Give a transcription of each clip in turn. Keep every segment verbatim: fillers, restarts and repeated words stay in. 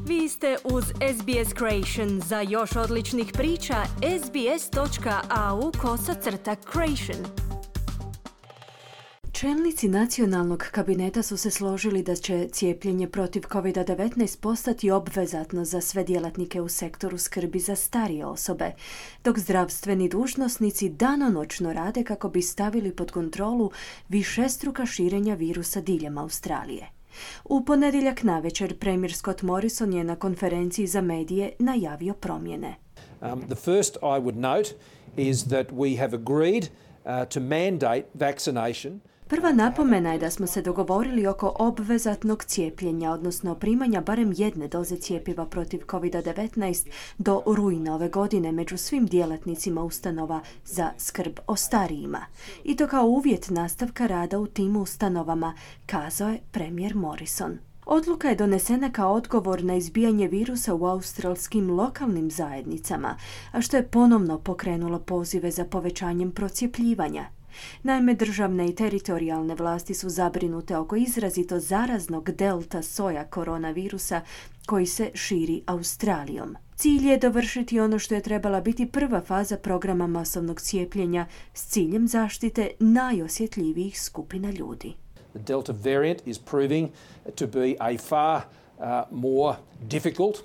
Vi ste uz S B S Creation. Za još odličnih priča, sbs.au kosacrta creation. Čelnici nacionalnog kabineta su se složili da će cijepljenje protiv covid devetnaest postati obvezatno za sve djelatnike u sektoru skrbi za starije osobe, dok zdravstveni dužnosnici danonoćno rade kako bi stavili pod kontrolu višestruka širenja virusa diljem Australije. U ponedjeljak navečer premijer Scott Morrison je na konferenciji za medije najavio promjene. Um, the first I would note is that we have agreed uh, to mandate vaccination. Prva napomena je da smo se dogovorili oko obvezatnog cijepljenja, odnosno primanja barem jedne doze cjepiva protiv covid devetnaest do rujna ove godine među svim djelatnicima ustanova za skrb o starijima. I to kao uvjet nastavka rada u tim ustanovama, kazao je premijer Morrison. Odluka je donesena kao odgovor na izbijanje virusa u australskim lokalnim zajednicama, a što je ponovno pokrenulo pozive za povećanjem procjepljivanja. Naime, državne i teritorijalne vlasti su zabrinute oko izrazito zaraznog delta soja koronavirusa koji se širi Australijom. Cilj je dovršiti ono što je trebala biti prva faza programa masovnog cijepljenja s ciljem zaštite najosjetljivijih skupina ljudi. The Delta variant is proving to be a far uh, more difficult.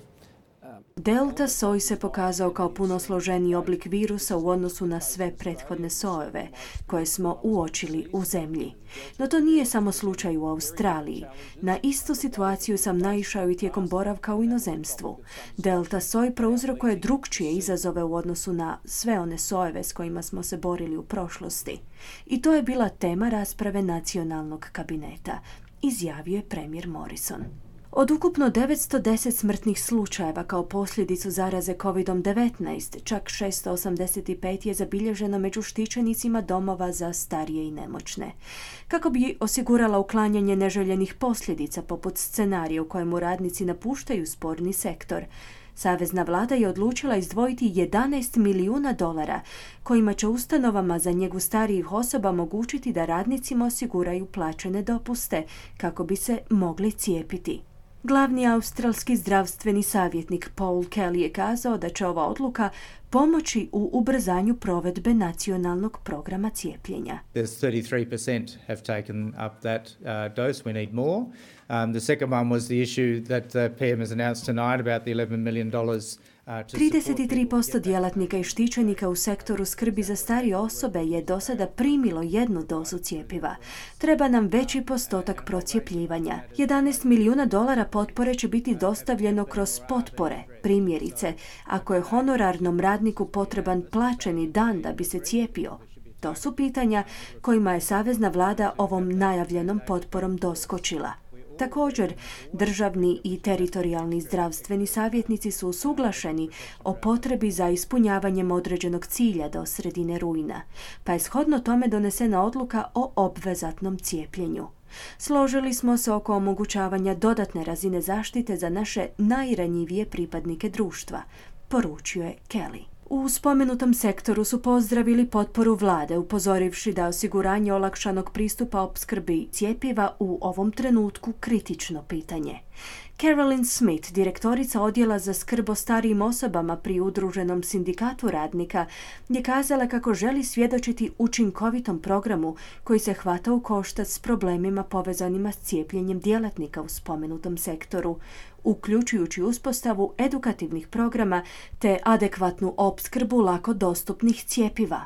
Delta soj se pokazao kao puno složeniji oblik virusa u odnosu na sve prethodne sojeve koje smo uočili u zemlji. No to nije samo slučaj u Australiji. Na istu situaciju sam naišao i tijekom boravka u inozemstvu. Delta soj prouzrokuje drukčije izazove u odnosu na sve one sojeve s kojima smo se borili u prošlosti. I to je bila tema rasprave nacionalnog kabineta, izjavio je premijer Morrison. Od ukupno devetsto deset smrtnih slučajeva kao posljedicu zaraze covid devetnaest, čak šesto osamdeset pet je zabilježeno među štićenicima domova za starije i nemoćne. Kako bi osigurala uklanjanje neželjenih posljedica poput scenarija u kojemu radnici napuštaju sporni sektor, Savezna vlada je odlučila izdvojiti jedanaest milijuna dolara kojima će ustanovama za njegu starijih osoba omogućiti da radnicima osiguraju plaćene dopuste kako bi se mogli cijepiti. Glavni australski zdravstveni savjetnik Paul Kelly je kazao da će ova odluka pomoći u ubrzanju provedbe nacionalnog programa cijepljenja. There's thirty-three percent have taken up that uh, dose. We need more. Um, the second one was the issue that the P M has announced tonight about the eleven million dollars. trideset tri posto djelatnika i štićenika u sektoru skrbi za starije osobe je do sada primilo jednu dozu cjepiva. Treba nam veći postotak procjepljivanja. jedanaest milijuna dolara potpore će biti dostavljeno kroz potpore. Primjerice, ako je honorarnom radniku potreban plaćeni dan da bi se cijepio. To su pitanja kojima je savezna vlada ovom najavljenom potporom doskočila. Također, državni i teritorijalni zdravstveni savjetnici su usuglašeni o potrebi za ispunjavanjem određenog cilja do sredine rujna, pa je shodno tome donesena odluka o obvezatnom cijepljenju. Složili smo se oko omogućavanja dodatne razine zaštite za naše najranjivije pripadnike društva, poručio je Kelly. U spomenutom sektoru su pozdravili potporu vlade, upozorivši da osiguranje olakšanog pristupa opskrbi cjepiva u ovom trenutku kritično pitanje. Carolyn Smith, direktorica odjela za skrb o starijim osobama pri udruženom sindikatu radnika, je kazala kako želi svjedočiti učinkovitom programu koji se hvata u koštac s problemima povezanima s cijepljenjem djelatnika u spomenutom sektoru, uključujući uspostavu edukativnih programa te adekvatnu opskrbu lako dostupnih cjepiva.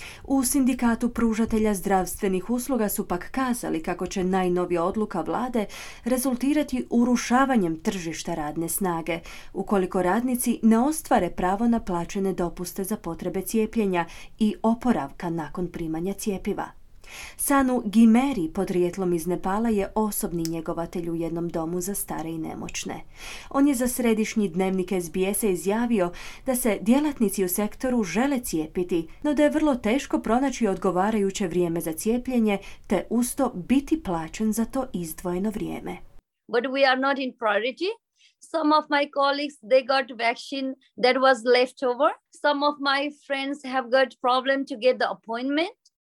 U sindikatu pružatelja zdravstvenih usluga su pak kazali kako će najnovija odluka vlade rezultirati urušavanjem tržišta radne snage, ukoliko radnici ne ostvare pravo na plaćene dopuste za potrebe cijepljenja i oporavka nakon primanja cjepiva. Sanu Gimeri, podrijetlom iz Nepala, je osobni njegovatelj u jednom domu za stare i nemoćne. On je za središnji dnevnik S B S-a izjavio da se djelatnici u sektoru žele cijepiti, no da je vrlo teško pronaći odgovarajuće vrijeme za cijepljenje te usto biti plaćen za to izdvojeno vrijeme. But we are not in priority. Some of my colleagues, they got vaccine that was left over. Some of my friends have got problem to get the appointment.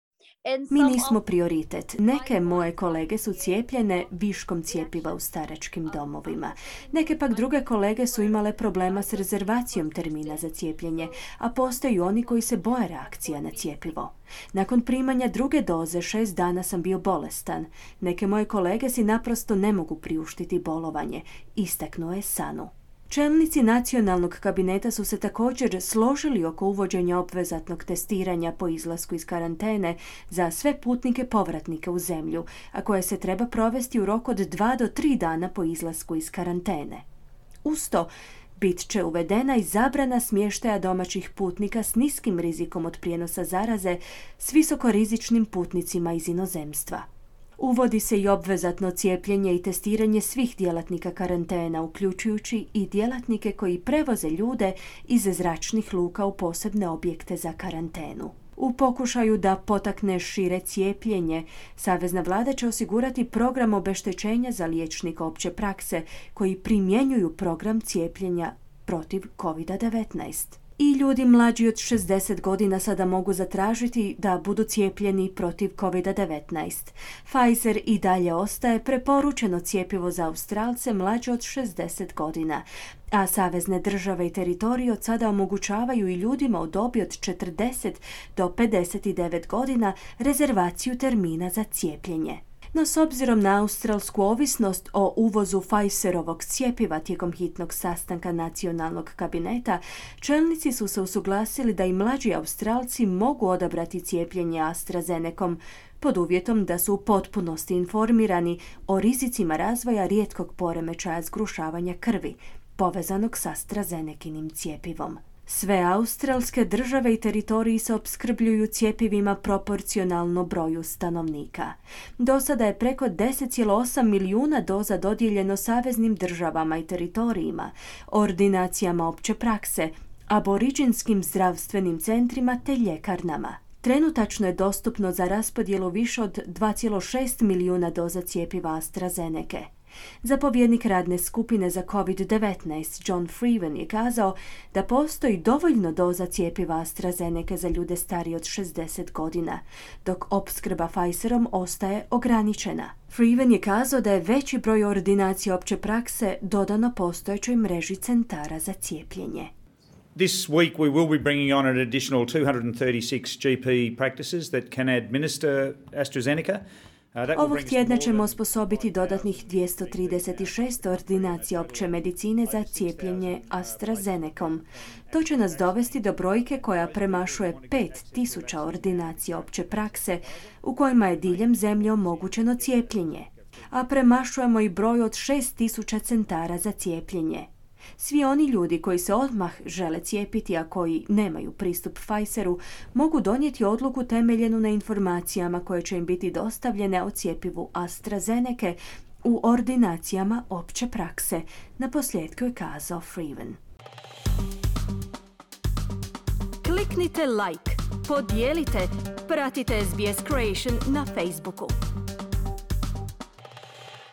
And Mi some nismo of prioritet. Neke moje kolege su cijepljene viškom cjepiva u staračkim domovima. Neke pak druge kolege su imale problema s rezervacijom termina za cijepljenje, a postoje oni koji se boje reakcija na cjepivo. Nakon primanja druge doze šest dana sam bio bolestan. Neke moje kolege si naprosto ne mogu priuštiti bolovanje, istaknuo je Sanu. Čelnici nacionalnog kabineta su se također složili oko uvođenja obvezatnog testiranja po izlasku iz karantene za sve putnike povratnike u zemlju, a koje se treba provesti u roku od dva do tri dana po izlasku iz karantene. Uz to, bit će uvedena i zabrana smještaja domaćih putnika s niskim rizikom od prijenosa zaraze s visokorizičnim putnicima iz inozemstva. Uvodi se i obvezatno cijepljenje i testiranje svih djelatnika karantena, uključujući i djelatnike koji prevoze ljude iz zračnih luka u posebne objekte za karantenu. U pokušaju da potakne šire cijepljenje, savezna vlada će osigurati program obeštećenja za liječnike opće prakse koji primjenjuju program cijepljenja protiv kovid devetnaest. I ljudi mlađi od šezdeset godina sada mogu zatražiti da budu cijepljeni protiv kovid devetnaest. Pfizer i dalje ostaje preporučeno cjepivo za Australce mlađe od šezdeset godina, a savezne države i teritoriji od sada omogućavaju i ljudima u dobi od četrdeset do pedeset devet godina rezervaciju termina za cijepljenje. No s obzirom na australsku ovisnost o uvozu Pfizerovog cjepiva tijekom hitnog sastanka nacionalnog kabineta, čelnici su se usuglasili da i mlađi Australci mogu odabrati cijepljenje AstraZenecom pod uvjetom da su u potpunosti informirani o rizicima razvoja rijetkog poremećaja zgrušavanja krvi, povezanog s AstraZenekinim cjepivom. Sve australske države i teritoriji se opskrbljuju cjepivima proporcionalno broju stanovnika. Do sada je preko deset zarez osam milijuna doza dodijeljeno saveznim državama i teritorijima, ordinacijama opće prakse, aboriđinskim zdravstvenim centrima te ljekarnama. Trenutačno je dostupno za raspodjelu više od dva zarez šest milijuna doza cjepiva AstraZeneke. Zapovjednik radne skupine za kovid devetnaest John Freeman je kazao da postoji dovoljno doza cjepiva AstraZeneke za ljude starije od šezdeset godina, dok opskrba Pfizerom ostaje ograničena. Freeman je kazao da je veći broj ordinacija opće prakse dodano postojećoj mreži centara za cijepljenje. This week we will be bringing on an additional two hundred thirty-six G P practices that can administer AstraZeneca. Ovog tjedna ćemo osposobiti dodatnih dvjesto trideset šest ordinacija opće medicine za cijepljenje AstraZenecom. To će nas dovesti do brojke koja premašuje pet tisuća ordinacija opće prakse u kojima je diljem zemlje omogućeno cijepljenje, a premašujemo i broj od šest tisuća centara za cijepljenje. Svi oni ljudi koji se odmah žele cijepiti, a koji nemaju pristup Pfizeru, mogu donijeti odluku temeljenu na informacijama koje će im biti dostavljene o cijepivu AstraZeneke u ordinacijama opće prakse, naposljetku je kazao Freeman. Kliknite like, podijelite, pratite S B S Creation na Facebooku.